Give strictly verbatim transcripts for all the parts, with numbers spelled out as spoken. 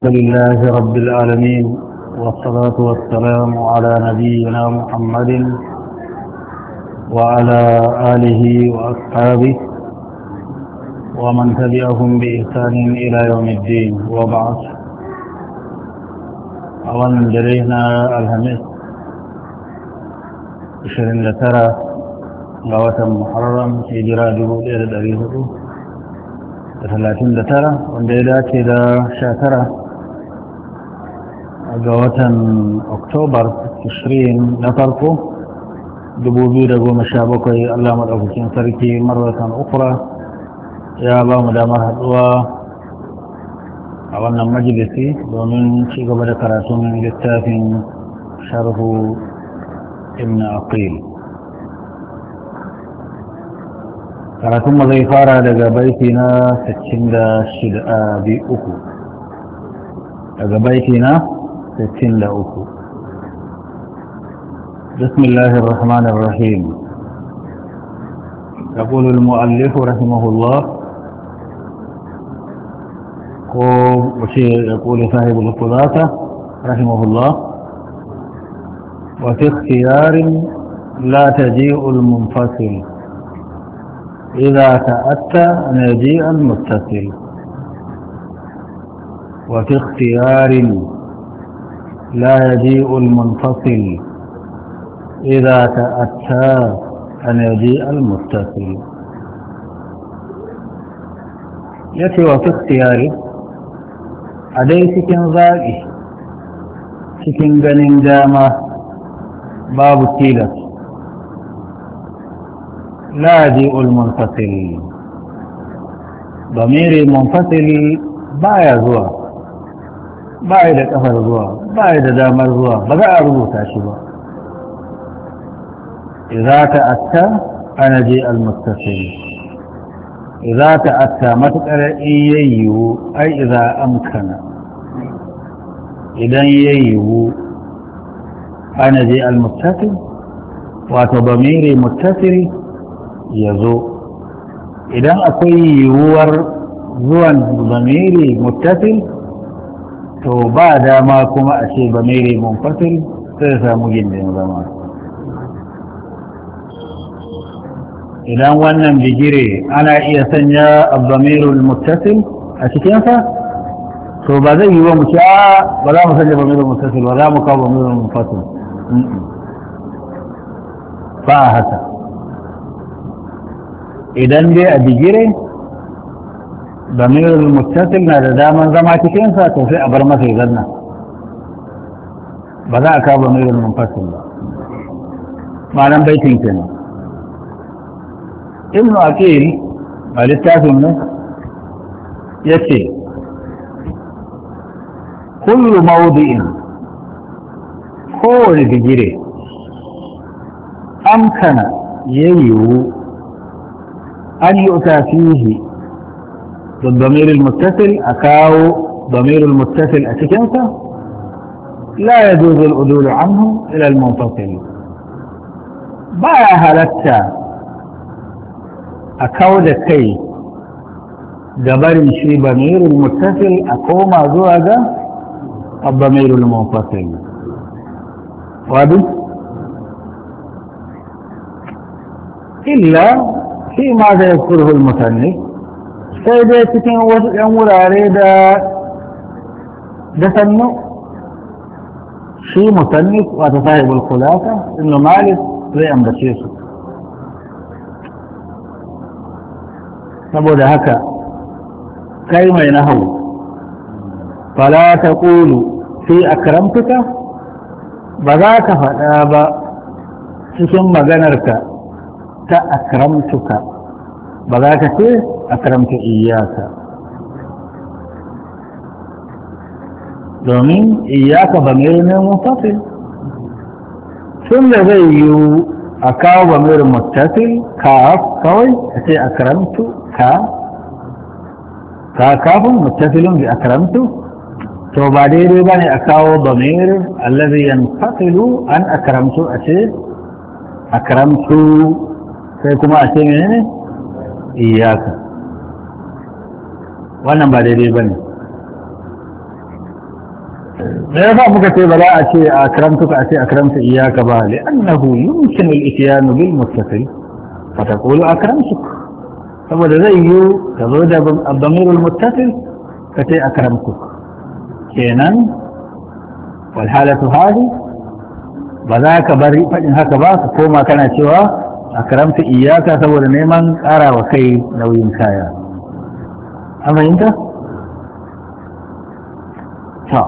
لله رب العالمين والصلاة والسلام على نبينا محمد وعلى آله وأصحابه ومن تبعهم بإحسان إلى يوم الدين وبعد. أولا جرينا الهمس عشرين لترى غوة محرم في جراد إلى الأريه ثلاثين لترى ونديدات إلى شاترة غوة أكتوبر عشرين نفرقه دبوبي رغو مشابكي الله مدعوكين سركي مرة أخرى يا با مدامر حدوى أولا مجلسي ومن شيء قبل كراتون للتافين شرح ابن عقيل karatun mu zai fara daga baiti na sittin da shida bi uku daga baiti na sittin da uku. Bismillahir Rahmanir Rahim. يقول المؤلف رحمه الله يقول صاحب الخلاصة رحمه الله: وفي اختيار لا تجيء المنفصل إذا تأتى مجيئا متصل. وفي اختيار لا يجيء المنفصل إذا تأتى مجيئا المتصل. يأتي وفي اختيار أدي سكن ذاكي سكن غنين داما باب التيلة لا يجيء المنفصل ضمير المنفصل بايا زوا بايا دا كفر زوا بايا دا دامر زوا بغا أربوتا شبا. إذا تأتى أنا جيء المتصل. إذا تأتى ما تقرأ إييو أي إذا أمكن إذا إييو أنا جيء المتصل وتضمير متصل يزو. إذا أكوي يور زوان ضميري متصل تو بعد ما كما أشي ضميري منفصل سيسا مجند زمان. إذا وانا بجري أنا إيسانيا الضمير المتصل أشكينسا تو بعد يوم مشاء ولا مسجد ضمير المتصل ولا مقام ضمير المنفصل فاهتا. idan dai a digire damirul muttasil na da daman zama cikinsa to sai a bar masa ya zanna ba za a kawo damirul munfasil ba. ma'anan baitin kenan. ibnu aqil a littafin nan yace kullu mawdi'in kowane digire amkana yayiwu أن يؤتى فيه بالضمير المتصل أكاو ضمير المتصل أتكنسة لا يجوز العدول عنه إلى المنفصل. بايا هلتا أكاو دكي جبر شي ضمير المتصل أقوم زوجة الضمير المنفصل. واضح؟ إلا فيما يذكره المصنف سيدي تكين يمر عليه ده سنو شي مصنف وتصاحب الخلاصة انه مالك زي ام بشيسه saboda haka kai mai nahawu fala taqulu fi akramtuka ba za ka faɗa ba cikin maganarka ta akramtuka ba za ka ce akramtu iyaka domin iyaka ba mai ne mutasil tun da zai yi a kawo ba mai mutasil ka kawai a ce akramtu ka ka kafin mutasilun bi akramtu to ba daidai ba ne a kawo ba mai allazi yanfasilu an akramtu a ce akramtu sai kuma a ce menene iyaka wannan ba daidai ba ne. me yasa muka ce ba za a ce akramtuka a ce akramta iyyaka ba li'annahu yumkinu al-ityan bil muttasil fa taqulu akramtuk saboda zai yi ka zo da ad-damir al-muttasil ka ce akramtuk kenan wal halatu hadi ba za ka bari fadin haka ba ka koma kana cewa akramta iyyaka saboda neman karawa kai nauyin kaya an fahimta ta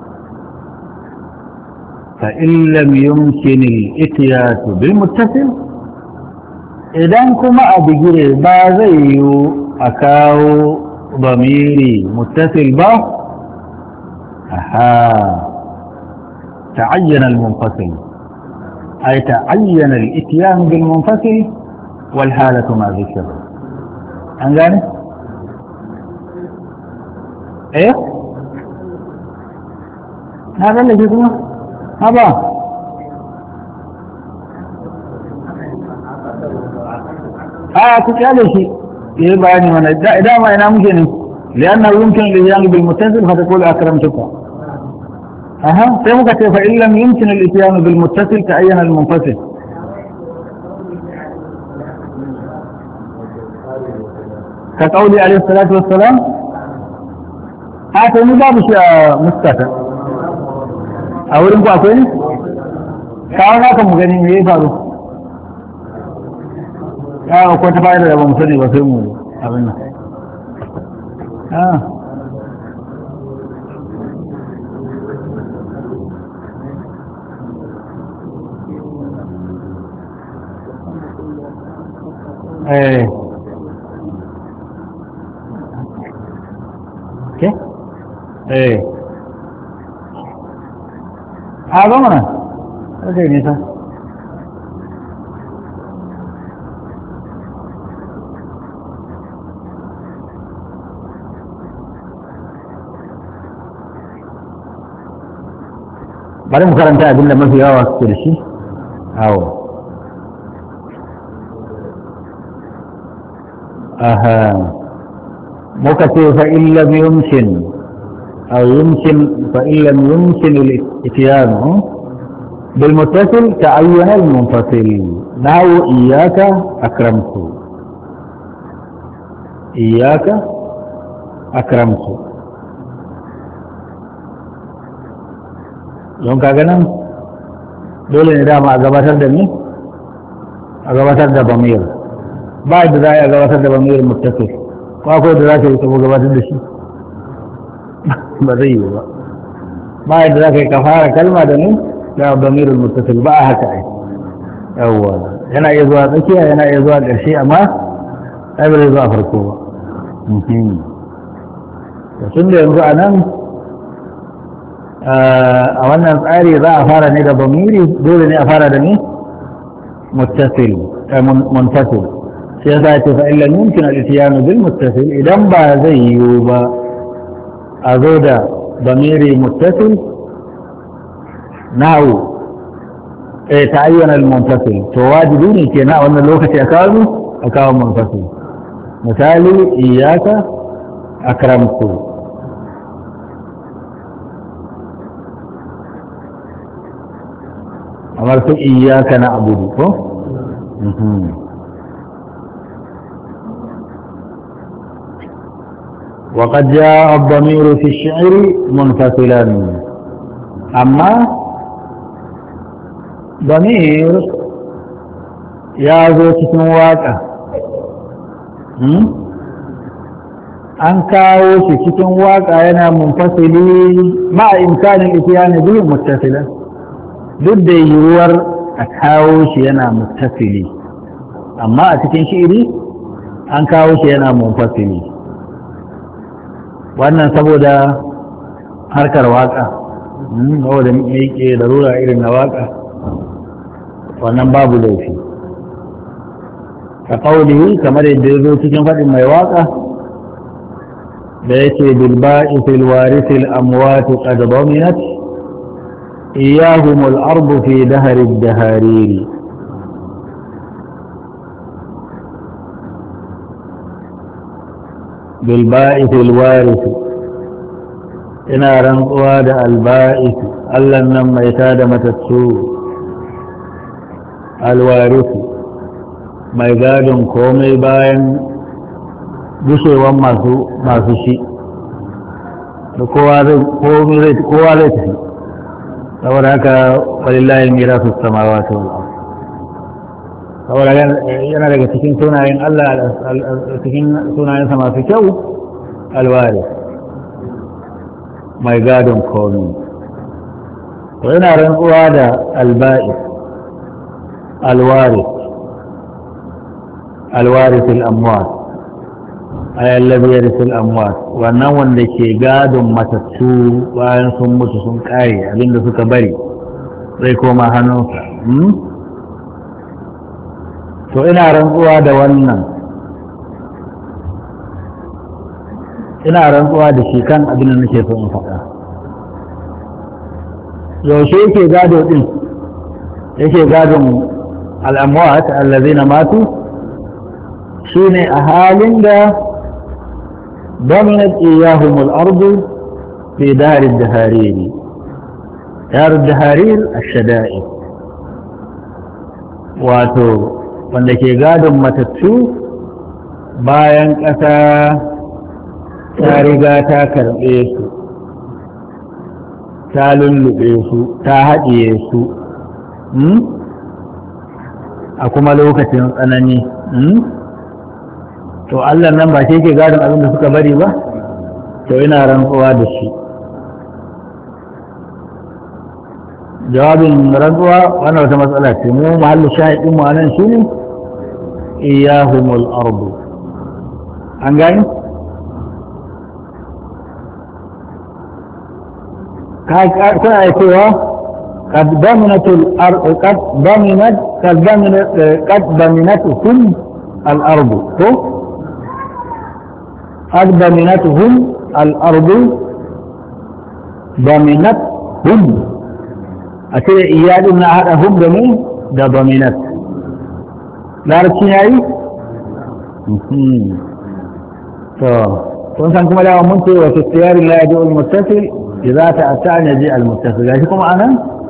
فإن لم يمكن الاتيات بالمتصل إذن كما أبجري بازي أكاو ضميري متصل با أها تعين المنفصل أي تعين الاتيان بالمنفصل والحالة ما ذكر أنجاني إيه هذا اللي جدنا هذا آه تسأل شيء يبعني من إذا ما أنا ممكن لأنه يمكن الإتيان بالمتصل فتقول أكرمتك أها سيبقى فإن لم يمكن الإتيان بالمتصل تعين المنفصل كقولي عليه الصلاة والسلام هذا مباب شيء مستقر a wurin ku akwai ne? kawo naka mu gani me ya faru ya ko ta fa'ida da ba mu sani ba sai mu abin nan ah eh ke eh a zo mana ɗaga nisa bari mu karanta abin da mafi yawa suke da shi awo aha muka ce fa'in lam yumkin أو يمكن فإن لم يمكن الاتيان بالمتصل تعين المنفصل نحو إياك أكرمت إياك أكرمت يوم كأننا دول ندام أجابات الدنيا أجابات الضمير بعد ذلك أجابات الضمير متصل وأقول ذلك يكتب أجابات الدشي ba zai yi ba ba yadda za ka yi ka fara kalma da ni da damirul muttasil ba a haka ai yawwa yana iya zuwa tsakiya yana iya zuwa ƙarshe amma ai ba zai zuwa farko ba da tun da yanzu a nan a wannan tsari za a fara ne da damiri dole ne a fara da ni muttasil munfasil sai ya sa ce fa illa mumkin al-ityanu bil muttasil idan ba zai yiwu ba a zo da ضميري متصل نحو ايه تعين المنفصل تواجدوني كنا وانا لوكتي اكاومي اكاوم منفصل مثالي اياك اكرمت امرت اياك نعبد وقد جاء الضمير في الشعر منفصلا أما ضمير يازو تسمواك an kawo shi cikin waka yana munfasili ma imkanin itiyani biyu muttasilan duk da yiwuwar a kawo shi yana muttasili amma a cikin shi'iri an kawo shi yana munfasili wannan saboda harkar waka saboda yake da rura irin na waka wannan babu laifi ka kaulihi kamar yadda ya zo cikin faɗin mai waka da yake bilba'i fil warisil amwatu qad daminat iyahum al-ardu fi dahri ad-dahariri بالباء في الوارث ina rantsuwa da alba'is Allah nan mai tada matattu alwarisu mai gadon komai bayan gushewan masu masu shi da kowa zai kowa zai tafi saboda haka walillahi mirasu samawati wal ardh saboda yana daga cikin sunayen Allah cikin sunayensa masu kyau alwaris mai gadon komi to yana rantsuwa da alba'is alwaris alwaris al'amwat ayan labiyar al'amwat wannan wanda ke gadon matattu bayan sun mutu sun kare abinda suka bari zai koma hannunsa to ina rantsuwa da wannan ina rantsuwa da shi kan abin da nake so in faɗa yaushe yake gado din yake gadon al'amwat allazina matu shine a halin da dominat iyahum al-ardu fi dar ad-daharir dar ad-daharir ash-shada'i wato wanda ke gadon matattu bayan ƙasa ta riga ta karɓe su ta lullube su ta haɗiye su a kuma lokacin tsanani to Allah nan ba shi ke gadon abin da suka bari ba to ina rantsuwa da shi jawabin rantsuwa wannan wata matsala ce mu mahallin shahidin mu anan shine iyahumul ardu an gani kuna cewa قد ضمنت الأرض قد ضمنت قد ضمنت قد ضمنتهم الأرض قد ضمنتهم الأرض ضمنتهم أكيد إياد إن أحدهم ضمن ده ضمنت لا ركيناي فكنت كما لا منت وفي اختيار لا يجوء المتصل إذا تأتى أن يجيء المتصل لكم أنا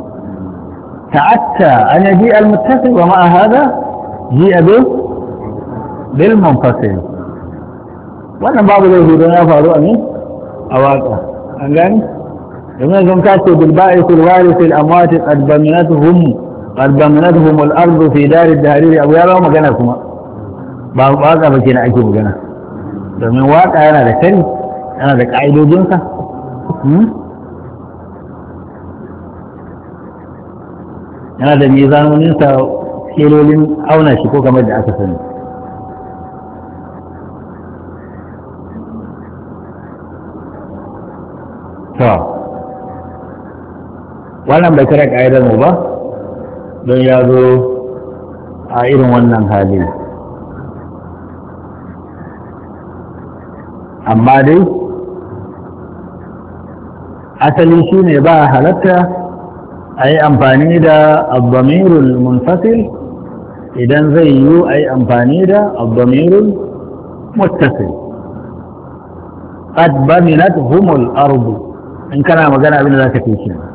تأتى أن يجيء المتصل ومع هذا جيء به بالمنفصل وأنا بعض الوجودين يفعلوا أمين أواقع أنجاني لما يكون كاتب بالبائس الوارث الأموات قد ضمنتهم قد ضمنتهم الأرض في دار الدهرير أبو يابا مكانكما بعض واقع فكنا أكي مكانا domin waƙa yana da sani yana da ƙa'idojinsa yana da mizanoninsa kelolin auna shi ko kamar da aka sani to wannan bai kira ƙa'idar mu ba don ya zo a irin wannan hali amma dai asali shi ne ba halatta a yi amfani da abdamirul munfasil idan zai yi a yi amfani da abdamirul muttasil qad baminat humul ardu in kana magana abin da zaka ce shi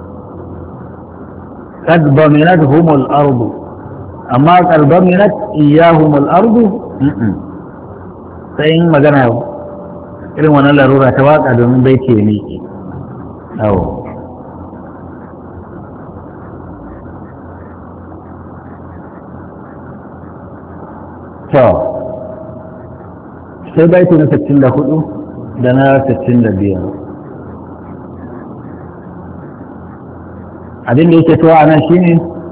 qad baminat humul ardu amma qad baminat iyahumul ardu sai in magana irin wannan larura ta waka domin bai ce ne awo to sai baiti na sittin da hudu da na sittin da biyar abin da yake tuwa a nan shine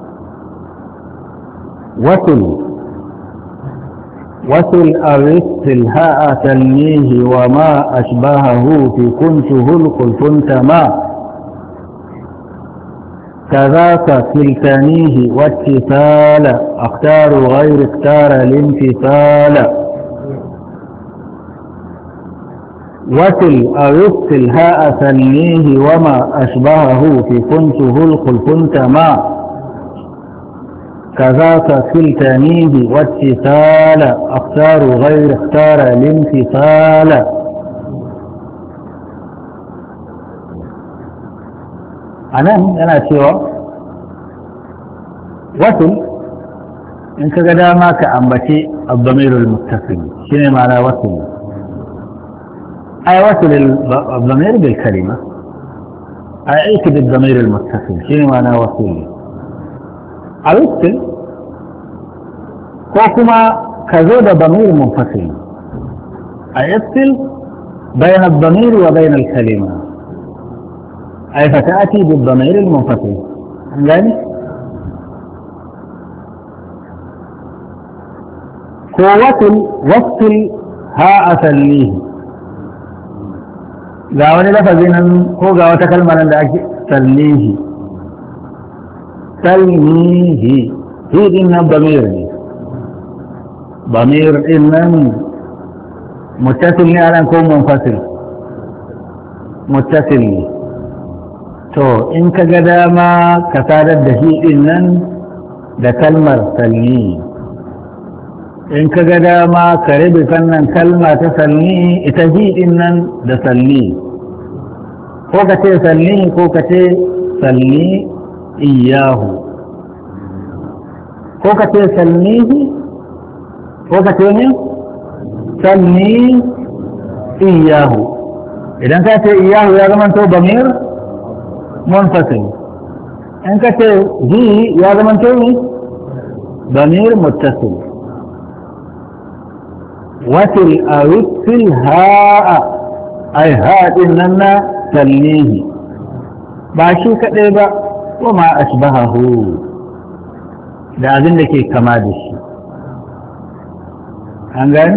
wasu وصل أرث الهاء تلميه وما أشبهه في كنته القلت ما كذاك كلتانيه واتصال اختار غير اختار الانفصال وصل أرث الهاء تلميه وما أشبهه في كنته القلت ما كذاك كلتانيه واتصال اختار غير اختار الانفصال anan yana cewa wasul in ka ga dama ka ambaci abdamirul muttasil shine ma'ana wasul ay wasul abdamir bil kalima ay aiki bil damir al muttasil shine ma'ana wasul al-wasul ko kuma ka zo da damir munfasil ayasil bayan ad-damir wa bayan al-kalima ay fata'ati bil damir al munfasil gani ko wasil wasil ha asallihi ga wani lafazi nan ko ga wata kalma nan da ake sallihi sallihi hi din nan damir ne damir din nan muttasil ne anan ko munfasil muttasil ne to in ka ga dama ka sadar da hi din nan da kalmar sallihi in ka ga dama ka rabe sannan kalma ta salli ita ji din nan da salli ko ka ce salli ko ka ce salli iyahu ko ka ce sallihi ko ka ce ne salli iyahu idan ka ce iyahu ya zama to damir munfasil in ka ce ji ya zama to ne damir muttasil وتل أوتل هاء أي هاء إننا تلنيه باشي كذبا وما أشبهه ده أذن لك كما دشي هنغان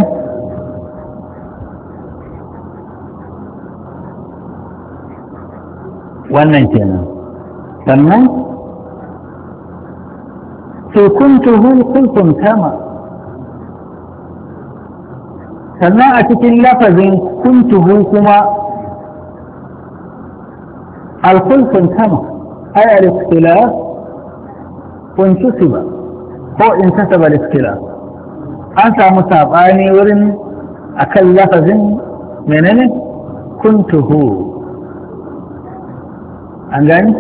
wannan kenan sannan sai kuntuhu kuntum kama sannan a cikin lafazin kuntuhu kuma alkulkun kama ay al-ikhtilaf kuntusiba ko in kasaba al-ikhtilaf an samu sabani wurin akan lafazin menene kuntuhu an gani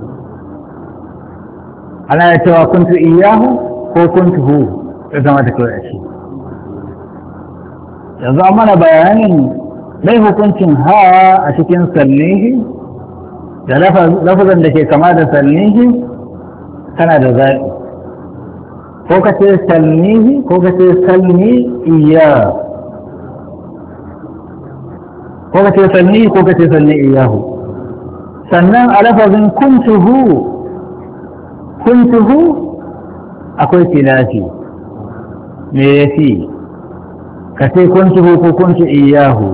ana ya cewa kuntu iyahu ko kuntuhu ya zama ta kawai a shi yanzu an mana bayanin mai hukuncin ha a cikin sallihi da lafazan da ke kama da sallihi kana da zaɓi ko ka ce sallihi ko ka ce salli iya ko ka ce sallihi ko ka ce salli iyahu sannan a lafazin kuntuhu kuntuhu akwai filafi me ya fi ka ce kuntuhu ko kuntu iyahu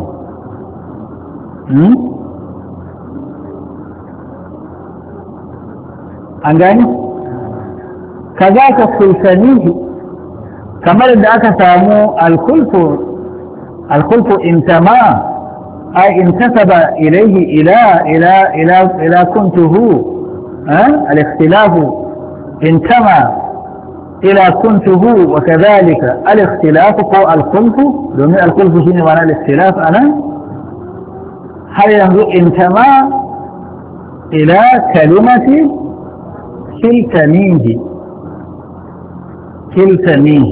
an gani ka za ka sulsanihi kamar da aka samu alkulfu alkulfu intama ai intasaba ilaihi ila ila ila ila kuntuhu al-ikhtilafu intama إلى كنته وكذلك الاختلاف هو الخلف دومي الخلف شنو معنى الاختلاف أنا هل ينظر انتمى إلى كلمة كلتنيه كلتنيه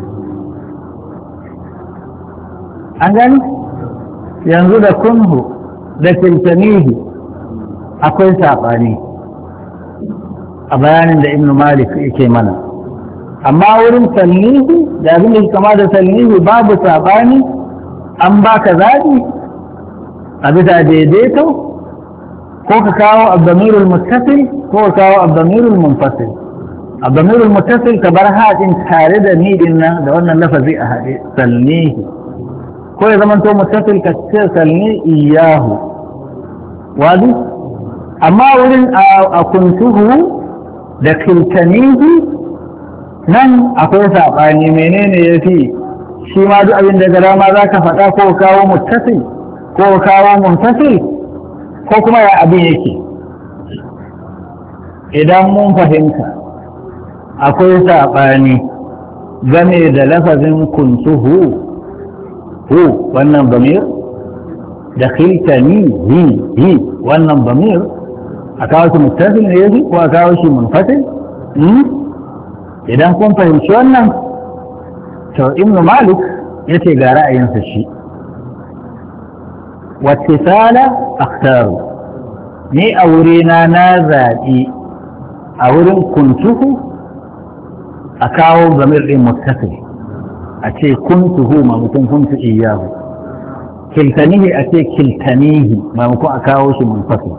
أنجل ينظر كنه لكلتنيه أقول ساقاني أبيان عند ابن مالك إكيمنا amma wurin sallihi da abin da kama da sallihi babu sabani an baka zaɓi a bisa daidaito ko ka kawo abdamirul muttasil ko ka kawo abdamirul munfasil abdamirul muttasil ka bar haɗin tare da ni din nan da wannan lafazi a haɗe sallihi ko ya zama to muttasil ka ce salli iyahu wadi amma wurin a kuntuhu da kiltanihi nan akwai saɓani menene ya fi shi ma duk abin da gara ma za ka faɗa ko kawo muttasil ko kawo muntasil ko kuma ya abin yake idan mun fahimta akwai saɓani game da lafazin kuntuhu hu wannan bamir da khiltani hi hi wannan bamir a kawo shi muttasil ne yaji ko a kawo shi munfasil idan kun fahimci wannan to ibn malik yace ga ra'ayinsa shi wattisala akhtaru ni a wurina na zaɓi a wurin kuntuhu a kawo zamir ɗin muttasil a ce kuntuhu mamakon kuntu iyahu kiltanihi a ce kiltanihi mamakon a kawo shi munfasil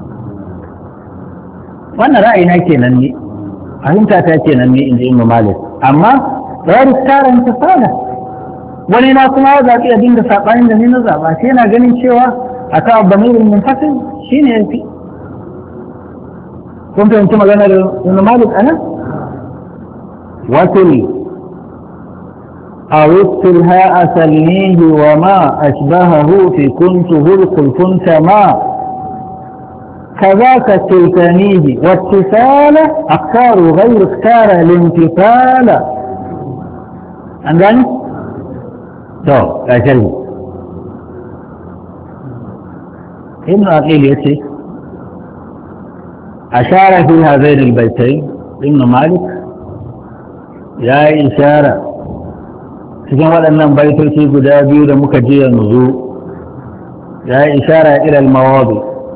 wannan ra'ayina kenan ne fahimta ta kenan ne inda ibn malik amma bayar tarin tasala wani na kuma ya zaɓi a dinga saɓanin da ni na zaɓa sai yana ganin cewa a kawo bamirin munfasil shine yafi kun fahimci maganar ibn malik anan wasil أو التلهاء سلنيه وما أشبهه في كنته القل كنت ما كذاك التلتانيه والتفال أختار غير اختار الانتفال عندنا؟ تو لا شيء ابن عقيل يتي أشار في هذين البيتين ابن مالك يا إشارة cikin waɗannan baitoci guda biyu da muka ji yanzu ya yi ishara ilal mawadu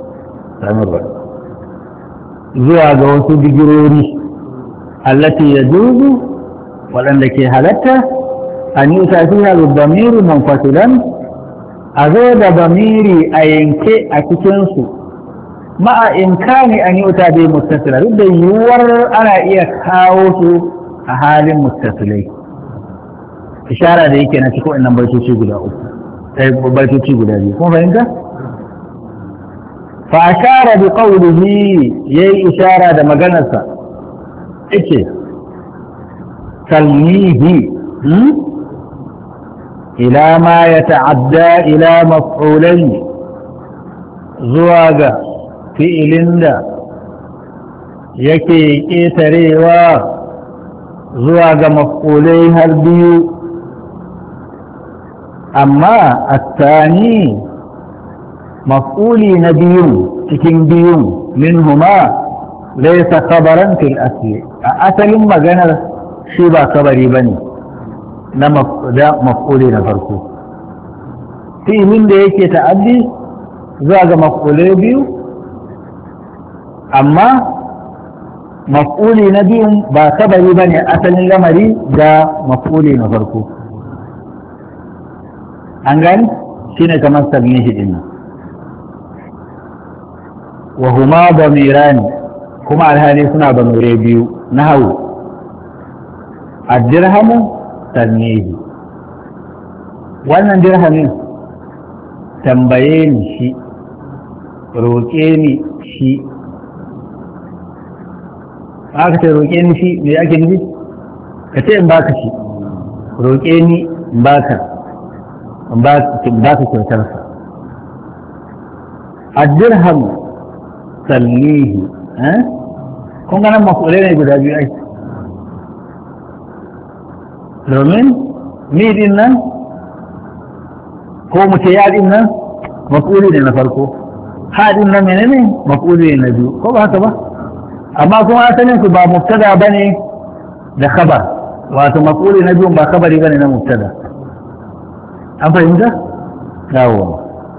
zuwa ga wasu digirori allati ya juzu waɗanda ke halatta an yi tafiya da bamiru munfasilan a zo da bamiri a yanke a cikinsu ma'a imkani an yi wuta bai mustasila duk da yiwuwar ana iya kawo su a halin mustasilai ishara da yake na cikin wannan baitoci guda uku sai baitoci guda biyu kuma fahimta fa ashara bi qawlihi yayi ishara da maganarsa yace salmihi ila ma yata'adda ila maf'ulain zuwa ga fi'ilin da yake ƙetarewa zuwa ga maf'ulai har biyu amma attani maf'uli na biyun cikin biyun minhuma laysa khabaran fil asli a asalin maganar shi ba kabari bane na maf'uli na farko fi'ilin da yake ta'addi zuwa ga maf'ulai biyu amma maf'uli na biyun ba kabari bane asalin lamari ga maf'uli na farko an gani shi ne kamar salmihi din nan wa huma damirani kuma alhali suna damire biyu na hau addirhamu salmihi wannan dirhamin tambaye ni shi roƙe ni shi aka ce roƙe ni shi me ake nufi ka ce in baka shi roƙe ni in baka ba su kyautarsa addirham sallihi kun ganin makulai ne guda biyu ai domin ni din nan ko mu ce ya din nan makuli ne na farko ha din nan menene makuli ne na biyu ko ba haka ba amma kuma asalin su ba mubtada bane da khabar wato makuli na biyu ba khabari bane na mubtada an fahimta yawo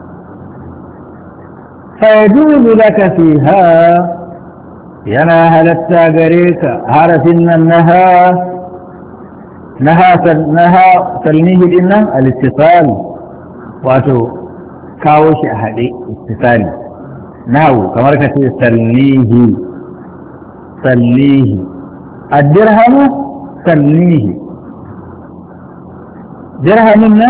فيجوز لك فيها ينا هلتا غريك عرف النها نها نها تلميه لنا الاتصال واتو كاوش احدي اتصال ناو كما ركت تلميه تلميه الدرهم تلميه درهم لنا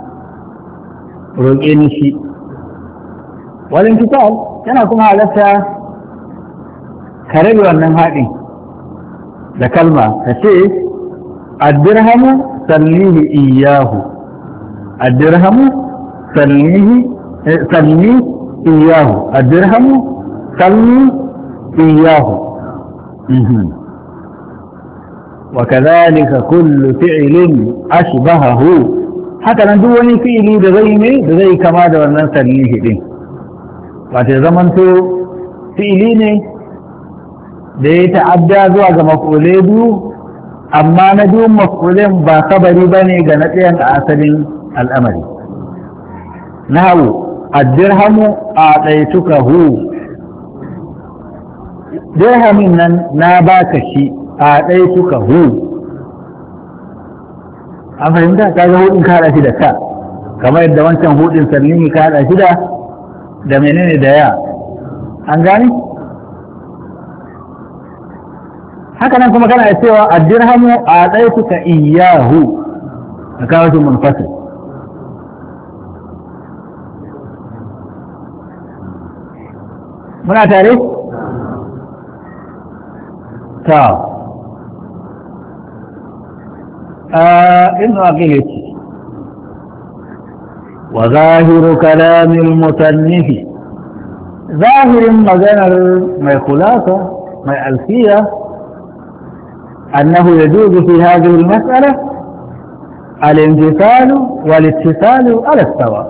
روكيني شيء والانتصال yana kuma halatta ka rabe wannan haɗin da kalma ka ce addirhamu sallihi iyahu addirhamu sallihi salli iyahu addirhamu salli iyahu وكذلك كل فعل أشبهه حتى ندوني فعلي بغيمي بغي كما دورنا سليه دين wata zamanto fi'ili ne da ya ta'adda zuwa ga maf'ulai biyu amma na biyun maf'ulin ba kabari ba ne ga na ɗayan a asalin al'amari. Nahu addirhamu a ɗaituka hu, dirhamin nan na baka shi a ɗaituka hu. An fahimta ka ga hudin ka shi da ka, kamar yadda wancan hudin sallini ka haɗa shi da da menene da ya, an gani? Haka nan kuma kana cewa addirhamu a ɗaituka iyahu a kawo shi munfasil. muna tare? ta ابن عقيل وظاهر كلام المصنف ظاهر مجانا ما خلاصة ما ألفية أنه يجوز في هذه المسألة الامتثال والاتصال على السواء.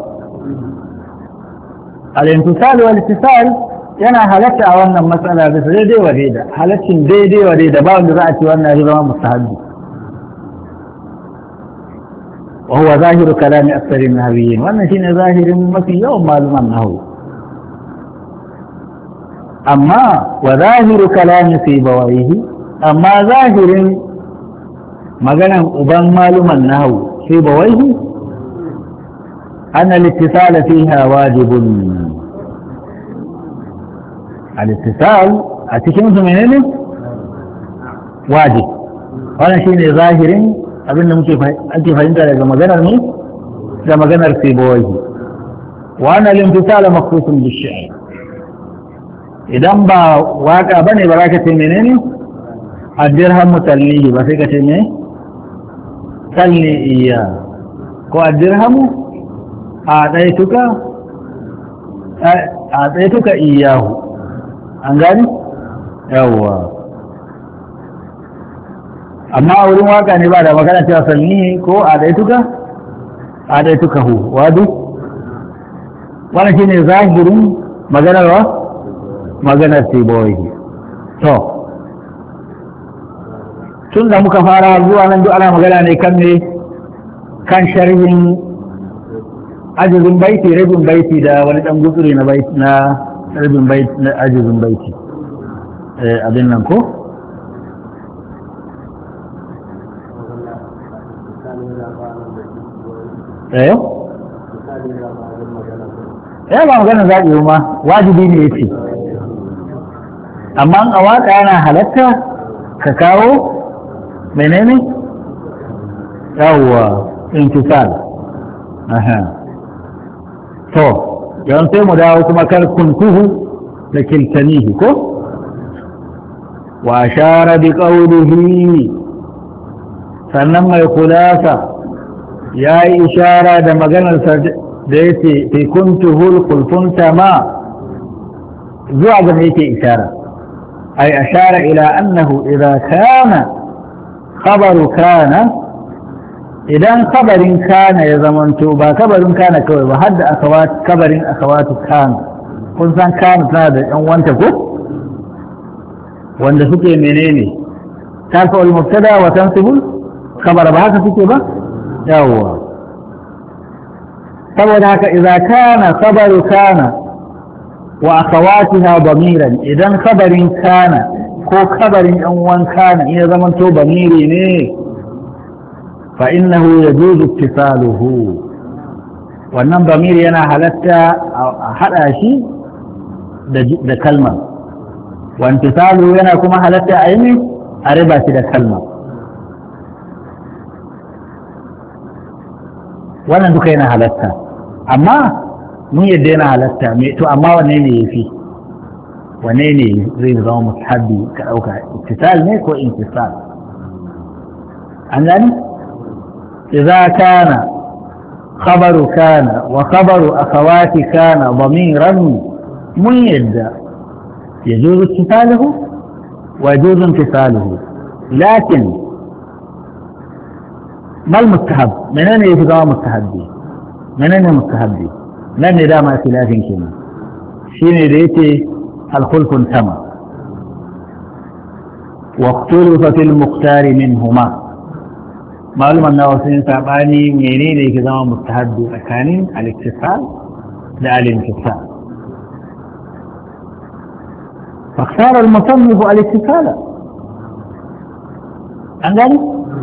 الامتثال والاتصال yana halatta a wannan matsala bisa daidai wa daida halaccin daidai wa daida ba wanda za a ce wannan ya zama mustahabbi wa huwa zahiru kalami aktharin nahwiyyin wannan shine zahirin mafi yawan maluman nahwu amma wa zahiru kalami fi bawaihi amma zahirin maganan uban maluman nahwu fi bawaihi anna al-ittisala fiha wajibun. الاتصال أتكلم منين واجب وانا شيء ظاهر أبن ممكن أنت فهمت لما مجنر مين لما مجنر في بوجه وانا الامتثال مخصوص بالشعر إذا با واقع بني براكة منين الدرهم متليه بسيكة منين تلني إياه كو الدرهم أعطيتك أعطيتك إياه an gani? yawwa amma a wurin waka ne ba da magana cewa sanni ko a daituka a daituka hu wadu wannan shi ne zahirin maganarwa maganar teboyi. To tun da muka fara zuwa nan duk ana magana ne kan ne kan sharhin ajizin baiti rabin baiti da wani dan gutsuri na baiti na rabin baiti na ajizin baiti abin nan ko? eh ya ba magana zaɓi ma wajibi ne ya ce amma a waƙa yana halatta ka kawo menene? yawwa intisal aha to yawan sai mu dawo kuma kar kuntuhu da kiltanihi ko wa ashara bi qawlihi sannan mai kulasa yayi ishara da maganar sa da yace fi kuntuhu kulfunta ma zuwa ga yake ishara ay ashara ila annahu idha kana khabaru kana idan kabarin kana ya zamanto ba kabarin kana kawai ba hadda akawat kabarin akawatu kana kun san kana tana da ɗan wanta ko wanda suke menene tarfa al mubtada wa tansibu khabar ba haka suke ba yawwa saboda haka idza kana khabaru kana wa akhawatiha damiran idan kabarin kana ko kabarin ɗan wan kana ya zamanto damiri ne فإنه يجوز اتصاله wannan bamiri yana halatta a haɗa shi da kalma wantisalu yana kuma halatta a yi a riba shi da kalma wannan duka yana halatta amma mun yadda yana halatta to amma wanne ne ya fi wanne ne zai zama mustahabbi ka ɗauka ittisal ne ko intisal an gani إذا كان خبر كان وخبر أخوات كان ضميرا ميد يجوز اتصاله ويجوز انفصاله لكن ما المستحب؟ من أين يتقوى مستحبي؟ من أين مستحبي؟ لن دام خلاف كنا شين ريتي الخلف تم. واختلف في المختار منهما معلوم أنه سنتابعني منين كذا مستحد أكان الاتصال لا الانفصال. فاختار المصنف الاتصال عندنا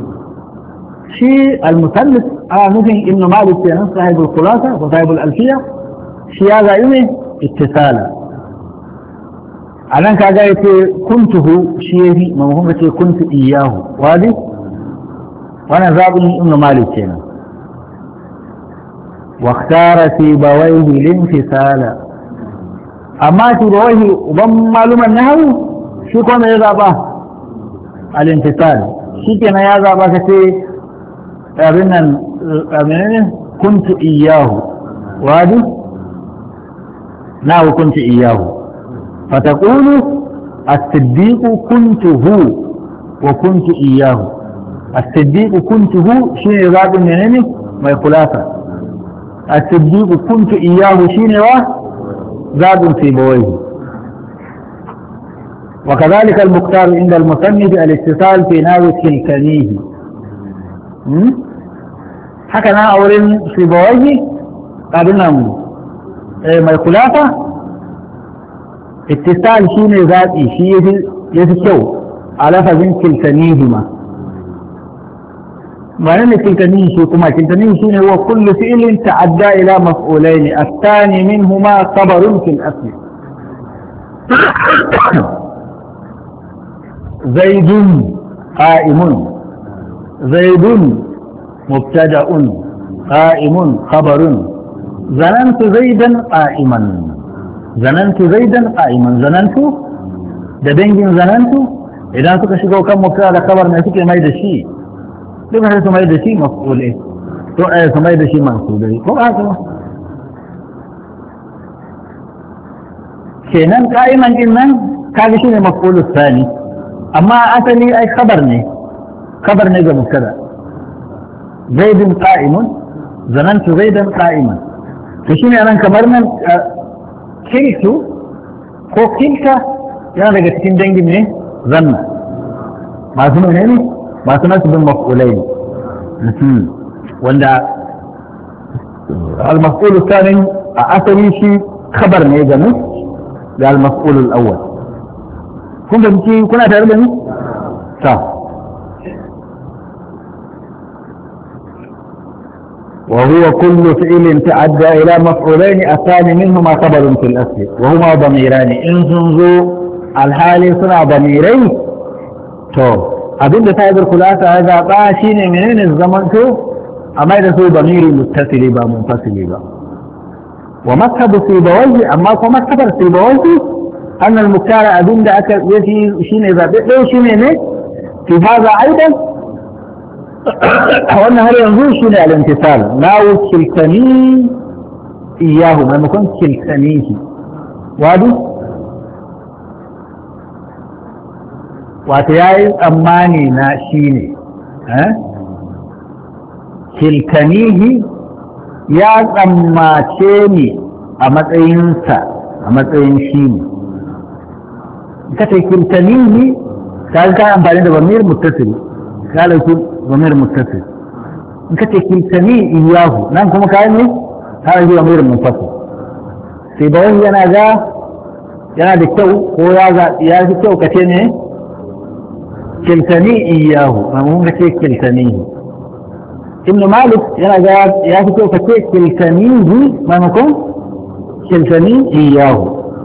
شيء المثلث آه مثل ابن مالك يعني صاحب الخلاصة وصاحب الألفية شيء هذا إيه اتصالا. على كذا كنته شيء ما هو كنت إياه وهذه وانا ذابني ابن مالك يعني. واختار سيبويه الانفصال أما سيبويه وضم معلومة أنه شو كان يذابه الانفصال شو كان يذابه كتير أبنا أبنا كنت إياه وهذه ناو كنت إياه فتقول الصديق كنت هو وكنت إياه. الصديق كنت هو شيء ذات منين ما يخلافه. الصديق كنت إياه شيء ذات في بويه. وكذلك المختار عند المصنف الاتصال في ناوي كلكنيه هكذا أورين في بويه قابلنا ما يخلافه. اتصال شيء ذاتي شيء يسكو على فزن كلكنيهما. معنى كلكنيه شيء كما كلكنيه شيء هو كل فعل تعدى إلى مفعولين الثاني منهما خبر في الأصل. زيد قائم زيد مبتدأ قائم خبر. ظننت زيدا قائما ظننت زيدا قائما. ظننت da dangin zanantu idan suka shiga kan mubtada da khabar ne suke mai da shi duk sai su mai da shi maf'ule to ai su mai da shi mansubai ko haka kenan qa'iman din nan kaga shine maf'ulus thani amma asali ai khabar ne khabar ne ga mubtada zaidun qa'imun zanantu zaidan qa'iman to shine nan kamar nan kiltu ko kilta yana daga cikin dangin ne zanna masu ne ne masu nasibin maf'ulai ne wanda al-maf'ul thani a asali shi khabar ne ga mu da al-maf'ul al-awwal. kun da miki kuna tare da ni ta وهو كل فعل تعدى إلى مفعولين الثاني منهما خبر في الأصل وهما ضميران إن تنظوا الحالي صنع ضميرين تو أبين تايب الخلاصة هذا قاشين منين الزمن تو أما يدسوا ضمير متصل با منفصل با. ومذهب سيبويه أما فمذهب سيبويه أن المختار أبين دا أكل يشي شين إذا بيئو شين في هذا أيضا وأن هل ينظر شين الانتصال ناو كلتني إياه ما يكون كلتنيه وادي wata ya yi tsammani na shi ne kilkanihi ya tsammace ni a matsayinsa a matsayin shi ne ka ce kilkanihi ka yi kayan amfani da bamir mutasiri ka lauki bamir mutasiri in ka ce kilkani iyahu nan kuma kayan ne ka lauki bamir mutasiri sai da wani yana ga yana da kyau ko ya fi kyau ka ce ne كلتني إياه ممكن كتير كلتنيه. ابن مالك يلا جاب يأخذ كتير كلتنيه ما ممكن كلتني إياه.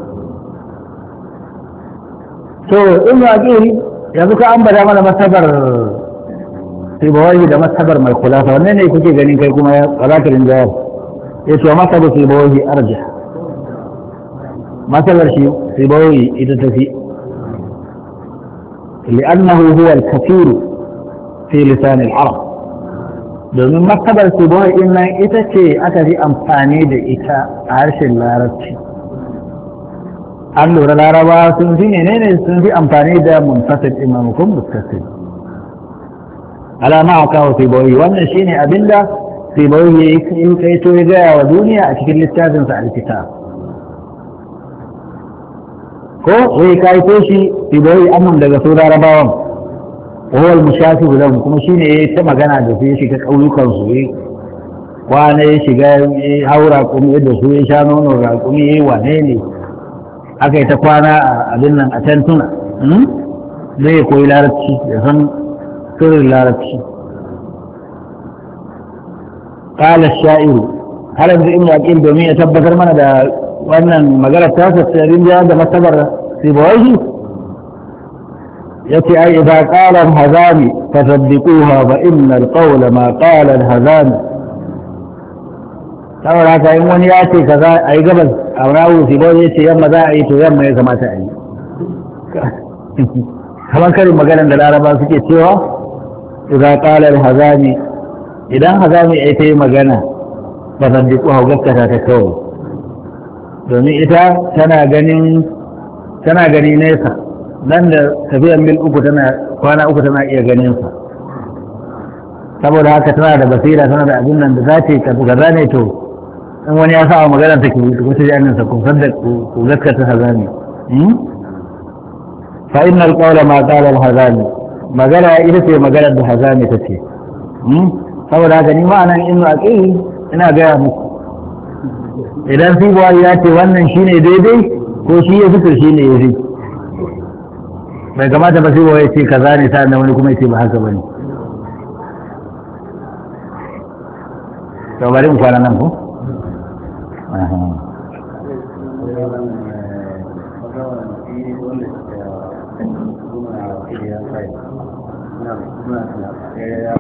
so ابن أجيل يذكر أن بدأ من مسحبر في بواجه ده مسحبر ما الخلاصة ونين يكون كي جنين كيكون ولكن الإنجاب يسوى مسحبر في بواجه أرجح مسحبر شيء في بواجه إذا تفي لأنه هو الكثير في لسان العرب domin maktabar su boye in nan ita ce aka fi amfani da ita a harshen larabci an lura laraba sun fi menene sun fi amfani da munfasil imamukum muttasil alama a kawo su boye wannan shine abinda su boye ya yi kaito ya gaya wa duniya a cikin littafinsa alkitab ko wai kai ko shi idan amman daga su larabawan huwa al-mushafi lahum kuma shine yayi ta magana da su ya shiga kauyukan su yayi kwana ya shiga ya haura kuma da su ya sha nono ga kuma yayi wane ne aka yi ta kwana a abin nan a tantuna zai koyi larabci ya san sirrin larabci قال الشاعر هل ابن ابن عقيل دومية تبكر من هذا وأن مقالة تاسة سيرين جاء هذا مستبر في بوجه يتي أي إذا قال الهذاني فصدقوها فإن القول ما قال الهذاني saboda haka in wani ya ce kaza a yi gabas a rawu si bai ya ce yamma za a yi to yamma ya kamata a yi kamar karin maganar da laraba suke cewa idan qala al-hazani idan hazami ai ta yi magana ba zan diku hau gaskata ta kawai domin ita tana ganin tana gani nesa nan da tafiyan mil uku tana kwana uku tana iya ganin sa saboda haka tana da basira tana da abin nan da za ta yi kaza ne to in wani ya sa magana ta ke wata jami'in sa kun sadda ku gaskata hazami fa innal qawla ma qala al hazami magana ita ce maganar da hazami ta ce saboda haka ni ma'anan inu aqil ina gaya muku idan sibuwa ya ce wannan shine daidai ko shi ya fitar shine ya zai bai kamata ba sibuwa ya ce kaza ne sa'an da wani kuma ya ce ba haka bane to bari mu kwana nan ko aha